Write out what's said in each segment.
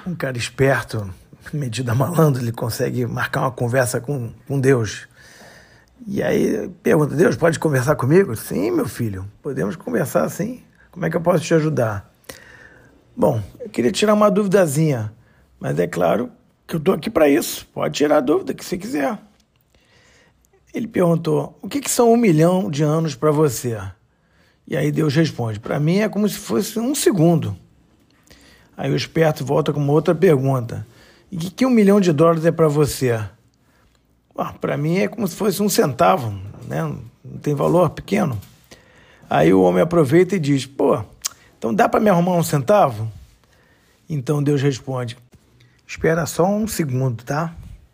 um cara esperto, metido a malandro, ele consegue marcar uma conversa com Deus. E aí pergunta: Deus, pode conversar comigo? Sim, meu filho, podemos conversar sim. Como é que eu posso te ajudar? Bom, eu queria tirar uma duvidazinha, mas é claro que eu estou aqui para isso. Pode tirar a dúvida que você quiser. Ele perguntou: o que são 1 milhão de anos para você? E aí Deus responde: para mim é como se fosse 1 segundo. Aí o esperto volta com uma outra pergunta: e que 1 milhão de dólares é para você? Para mim é como se fosse 1 centavo, né? Não tem valor, pequeno. Aí o homem aproveita e diz: então dá para me arrumar 1 centavo? Então Deus responde: espera só 1 segundo, tá?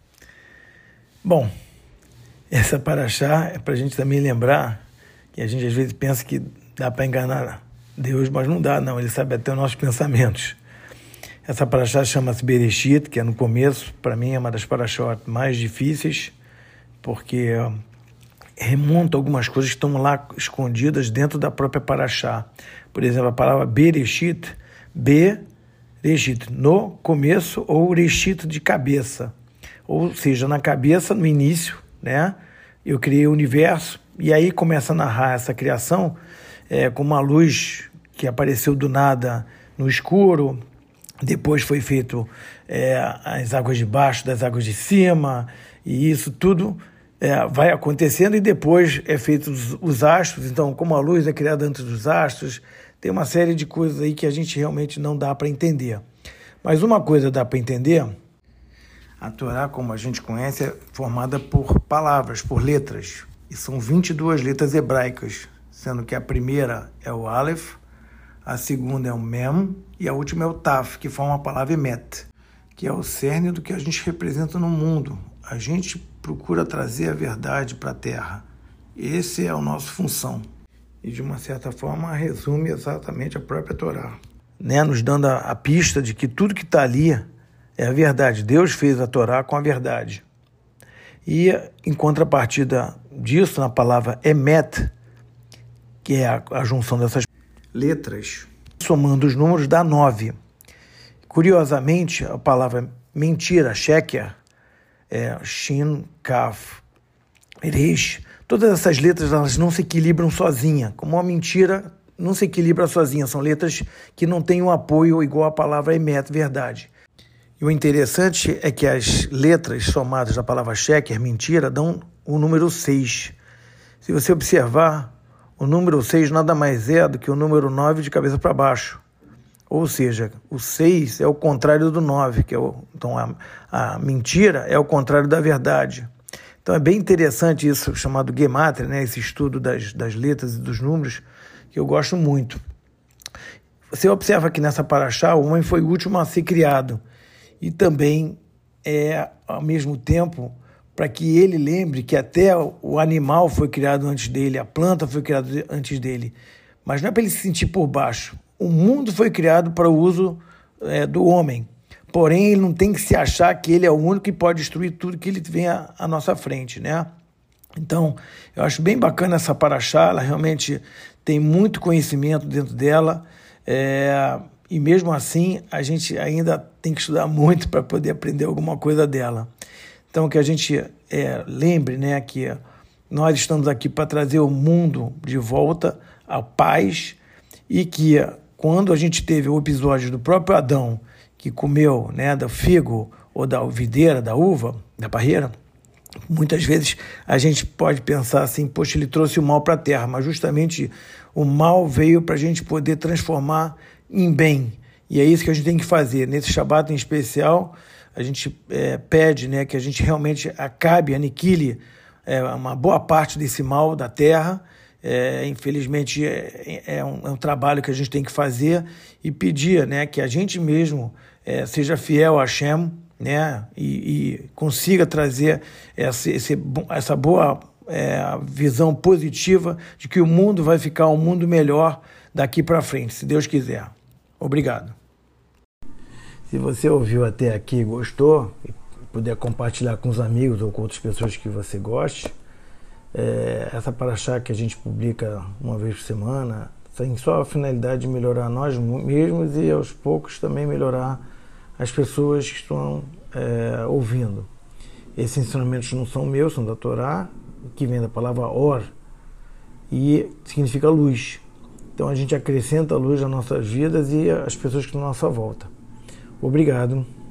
Bom, essa paraxá é para a gente também lembrar que a gente às vezes pensa que dá para enganar Deus, mas não dá, não. Ele sabe até os nossos pensamentos. Essa paraxá chama-se Bereshit, que é no começo. Para mim é uma das paraxá mais difíceis, porque remonta algumas coisas que estão lá escondidas dentro da própria paraxá. Por exemplo, a palavra Bereshit, Bereshit, no começo, ou Reshit de cabeça. Ou seja, na cabeça, no início, né? Eu criei o universo, e aí começa a narrar essa criação com uma luz que apareceu do nada no escuro. Depois foi feito as águas de baixo das águas de cima, e isso tudo vai acontecendo, e depois é feito os astros. Então, como a luz é criada antes dos astros, tem uma série de coisas aí que a gente realmente não dá para entender. Mas uma coisa dá para entender: a Torá, como a gente conhece, é formada por palavras, por letras, e são 22 letras hebraicas, sendo que a primeira é o Aleph, a segunda é o Mem e a última é o Taf, que forma a palavra Emet, que é o cerne do que a gente representa no mundo. A gente procura trazer a verdade para a Terra. Essa é a nossa função. E, de uma certa forma, resume exatamente a própria Torá, né? Nos dando a pista de que tudo que está ali é a verdade. Deus fez a Torá com a verdade. E, em contrapartida disso, na palavra Emet, que é a junção dessas letras, somando os números dá 9. Curiosamente, a palavra mentira, sheker, Shin, Kaf, Resh, todas essas letras elas não se equilibram sozinha. Como uma mentira não se equilibra sozinha, são letras que não têm um apoio igual a palavra Emet, verdade. E o interessante é que as letras somadas da palavra sheker, mentira, dão o número 6. Se você observar, o número 6 nada mais é do que o número 9 de cabeça para baixo. Ou seja, o 6 é o contrário do 9, então a mentira é o contrário da verdade. Então é bem interessante isso, chamado Gematria, né? Esse estudo das letras e dos números, que eu gosto muito. Você observa que nessa paraxá o homem foi o último a ser criado. E também ao mesmo tempo, para que ele lembre que até o animal foi criado antes dele, a planta foi criada antes dele. Mas não é para ele se sentir por baixo. O mundo foi criado para o uso do homem. Porém, ele não tem que se achar que ele é o único que pode destruir tudo que ele vem à nossa frente, né? Então, eu acho bem bacana essa paraxá. Ela realmente tem muito conhecimento dentro dela. E mesmo assim, a gente ainda tem que estudar muito para poder aprender alguma coisa dela. Então, que a gente lembre, né, que nós estamos aqui para trazer o mundo de volta à paz, e que quando a gente teve o episódio do próprio Adão, que comeu, né, do figo ou da videira, da uva, da parreira, muitas vezes a gente pode pensar assim: poxa, ele trouxe o mal para a terra, mas justamente o mal veio para a gente poder transformar em bem. E é isso que a gente tem que fazer. Nesse Shabat em especial, a gente pede, né, que a gente realmente acabe, aniquile uma boa parte desse mal da terra. Infelizmente é um trabalho que a gente tem que fazer, e pedir, né, que a gente mesmo seja fiel a Hashem, né, e consiga trazer essa boa visão positiva de que o mundo vai ficar um mundo melhor daqui para frente, se Deus quiser. Obrigado. Se você ouviu até aqui e gostou, e puder compartilhar com os amigos ou com outras pessoas que você goste, essa paraxá que a gente publica uma vez por semana tem só a finalidade de melhorar nós mesmos e aos poucos também melhorar as pessoas que estão ouvindo. Esses ensinamentos não são meus, são da Torá, que vem da palavra or, e significa luz. Então a gente acrescenta a luz nas nossas vidas e as pessoas que estão à nossa volta. Obrigado.